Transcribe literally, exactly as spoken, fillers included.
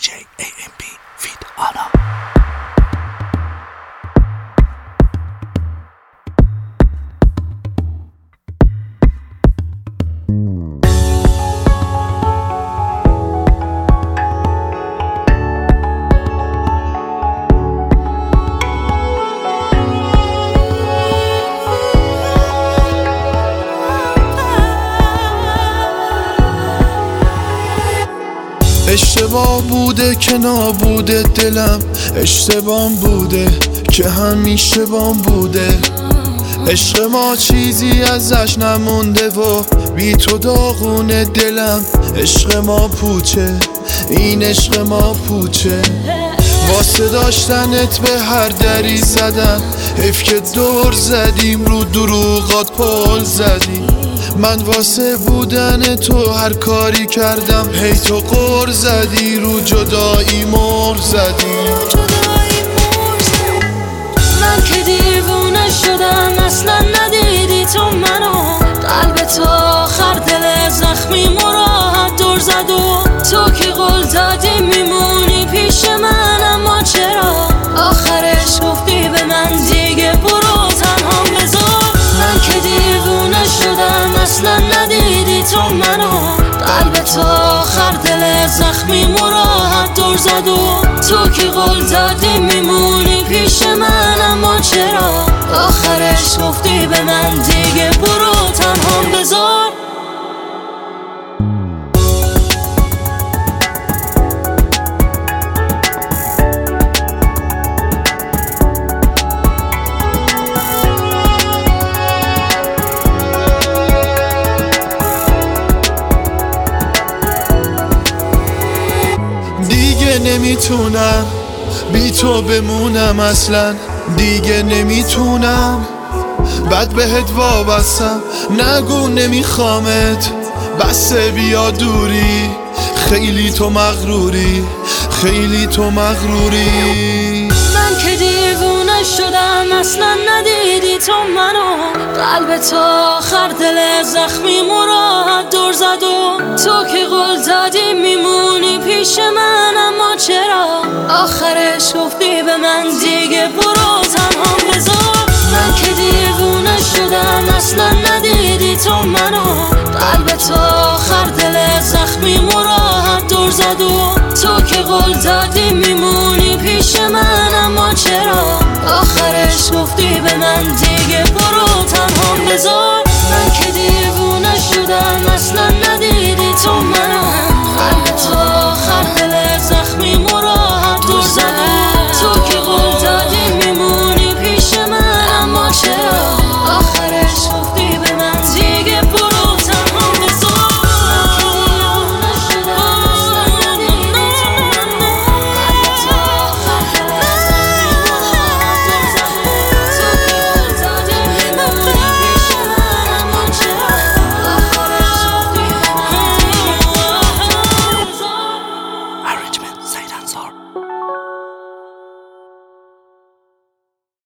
جی ای ام بی فید آنا. اشتباه بوده که نابوده دلم، اشتباه بوده که همیشه بام بوده. عشق ما چیزی ازش نمونده و بی تو داغونه دلم. عشق ما پوچه، این عشق ما پوچه. واسه داشتنت به هر دری زدم، حیف که دور زدیم رو دروغات پل زدیم. من واسه بودن تو هر کاری کردم، هی تو قر زدی رو جدایی مر زدی. من که دیوونه شدم اصلا ندیدی تو منو، قلب تو آخر دل زخمی مراحت دور زد و تو که قول دادی میمونی پیش من، اما چرا آخرش گفتی به من دیگه برو تنها بذار. من که دیوونه شدم اصلا ندیدی تو منو، قلب تو آخر دل زخمی مراحت دور زد و تو که قول دادی میمونی پیش من، اما چرا آخرش گفتی به من دیگه برو تنها بذار. دیگه نمیتونم بی تو بمونم، اصلا دیگه نمیتونم. بد بهت وابستم، نگو نمیخوامت، بسه بیا دوری. خیلی تو مغروری، خیلی تو مغروری. من که دیوونه شدم اصلا ندیدی تو منو، قلب تو آخر دل زخمی مراحت دور زد و تو که قول دادی میمونی پیش من، اما چرا آخرش گفتی به من دیگه برو تنها بذار. من که دیوونه شدم اصلا ندیدی تو منو، قلب تو آخر دل زخمی مراحت دور زد و تو که قول دادی میمونی